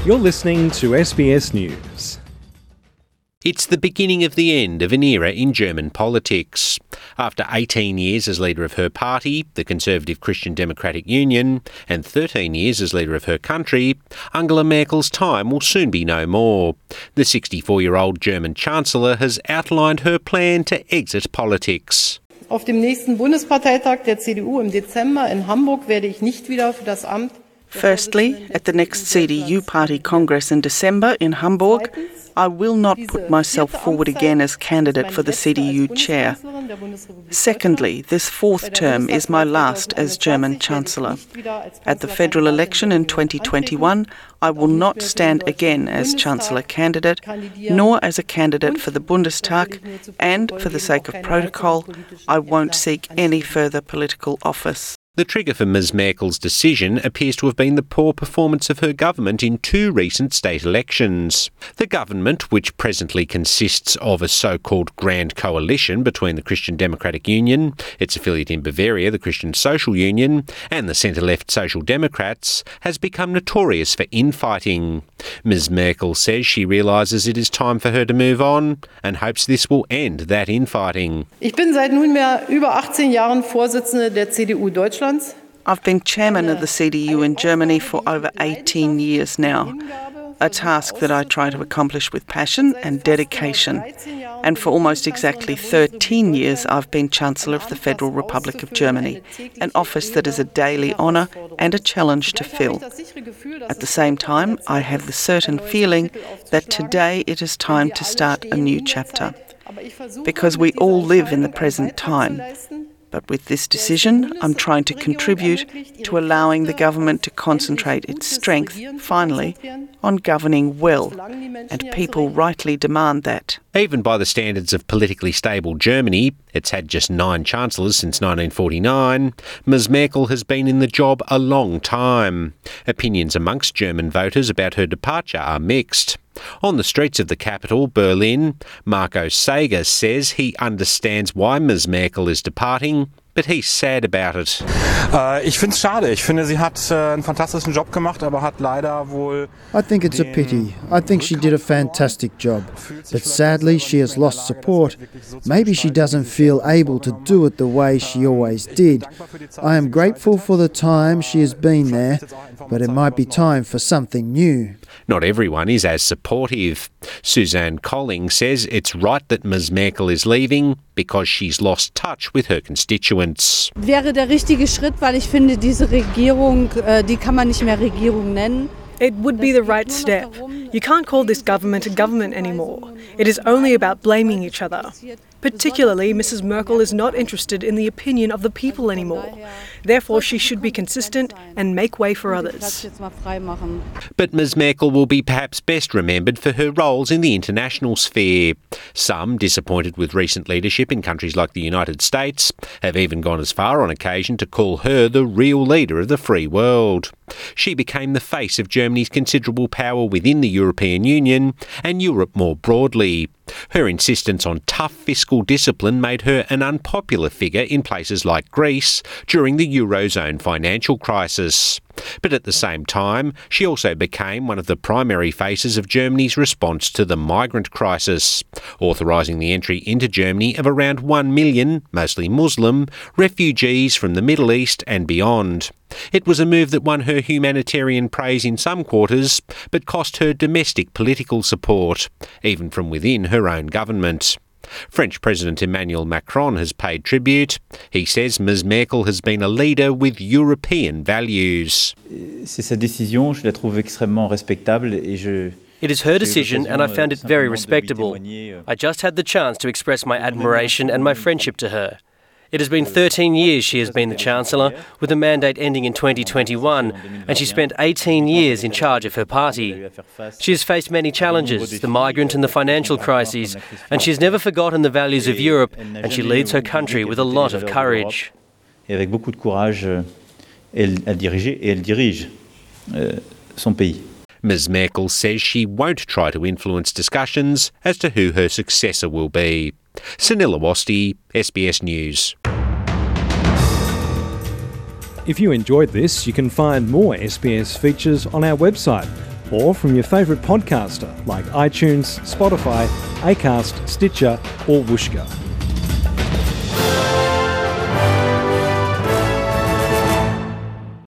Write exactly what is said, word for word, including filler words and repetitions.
You're listening to S B S News. It's the beginning of the end of an era in German politics. After eighteen years as leader of her party, the Conservative Christian Democratic Union, and thirteen years as leader of her country, Angela Merkel's time will soon be no more. The sixty-four-year-old German Chancellor has outlined her plan to exit politics. Auf dem nächsten Bundesparteitag der C D U im Dezember in Hamburg werde ich nicht wieder für das Amt. Firstly, at the next C D U Party Congress in December in Hamburg, I will not put myself forward again as candidate for the C D U chair. Secondly, this fourth term is my last as German Chancellor. At the federal election in twenty twenty-one, I will not stand again as Chancellor candidate, nor as a candidate for the Bundestag, and for the sake of protocol, I won't seek any further political office. The trigger for Miz Merkel's decision appears to have been the poor performance of her government in two recent state elections. The government, which presently consists of a so-called grand coalition between the Christian Democratic Union, its affiliate in Bavaria, the Christian Social Union, and the centre-left Social Democrats, has become notorious for infighting. Miz Merkel says she realises it is time for her to move on and hopes this will end that infighting. Ich bin seit nunmehr über achtzehn Jahren Vorsitzende der C D U Deutschland. I've been chairman of the C D U in Germany for over eighteen years now, a task that I try to accomplish with passion and dedication. And for almost exactly thirteen years I've been Chancellor of the Federal Republic of Germany, an office that is a daily honour and a challenge to fill. At the same time, I have the certain feeling that today it is time to start a new chapter, because we all live in the present time. But with this decision, I'm trying to contribute to allowing the government to concentrate its strength, finally, on governing well, and people rightly demand that. Even by the standards of politically stable Germany, it's had just nine chancellors since nineteen forty-nine, Miz Merkel has been in the job a long time. Opinions amongst German voters about her departure are mixed. On the streets of the capital, Berlin, Marco Sager says he understands why Miz Merkel is departing, but he's sad about it. Uh, ich finde es schade. Ich finde, sie hat uh, einen fantastischen Job gemacht, aber hat leider wohl... I think it's a pity. I think she did a fantastic job. But sadly, she has lost support. Maybe she doesn't feel able to do it the way she always did. I am grateful for the time she has been there, but it might be time for something new. Not everyone is as supportive. Suzanne Colling says it's right that Miz Merkel is leaving because she's lost touch with her constituents. Wäre der richtige Schritt, weil ich finde, diese Regierung, die kann man nicht mehr Regierung nennen. It would be the right step. You can't call this government a government anymore. It is only about blaming each other. Particularly, Missus Merkel is not interested in the opinion of the people anymore. Therefore, she should be consistent and make way for others. But Miz Merkel will be perhaps best remembered for her roles in the international sphere. Some, disappointed with recent leadership in countries like the United States, have even gone as far on occasion to call her the real leader of the free world. She became the face of Germany's considerable power within the European Union and Europe more broadly. Her insistence on tough fiscal discipline made her an unpopular figure in places like Greece during the Eurozone financial crisis. But at the same time, she also became one of the primary faces of Germany's response to the migrant crisis, authorising the entry into Germany of around one million, mostly Muslim, refugees from the Middle East and beyond. It was a move that won her humanitarian praise in some quarters, but cost her domestic political support, even from within her own government. French President Emmanuel Macron has paid tribute. He says Miz Merkel has been a leader with European values. C'est sa décision, je la trouve extrêmement respectable et je... It is her decision and I found it very respectable. I just had the chance to express my admiration and my friendship to her. It has been thirteen years she has been the Chancellor, with the mandate ending in twenty twenty-one, and she spent eighteen years in charge of her party. She has faced many challenges, the migrant and the financial crises, and she has never forgotten the values of Europe, and she leads her country with a lot of courage. Et avec beaucoup de courage, elle a dirigé et elle dirige son pays. Miz Merkel says she won't try to influence discussions as to who her successor will be. Sunil Awasthi, S B S News. If you enjoyed this, you can find more S B S features on our website, or from your favourite podcaster like iTunes, Spotify, Acast, Stitcher or Whooshkaa.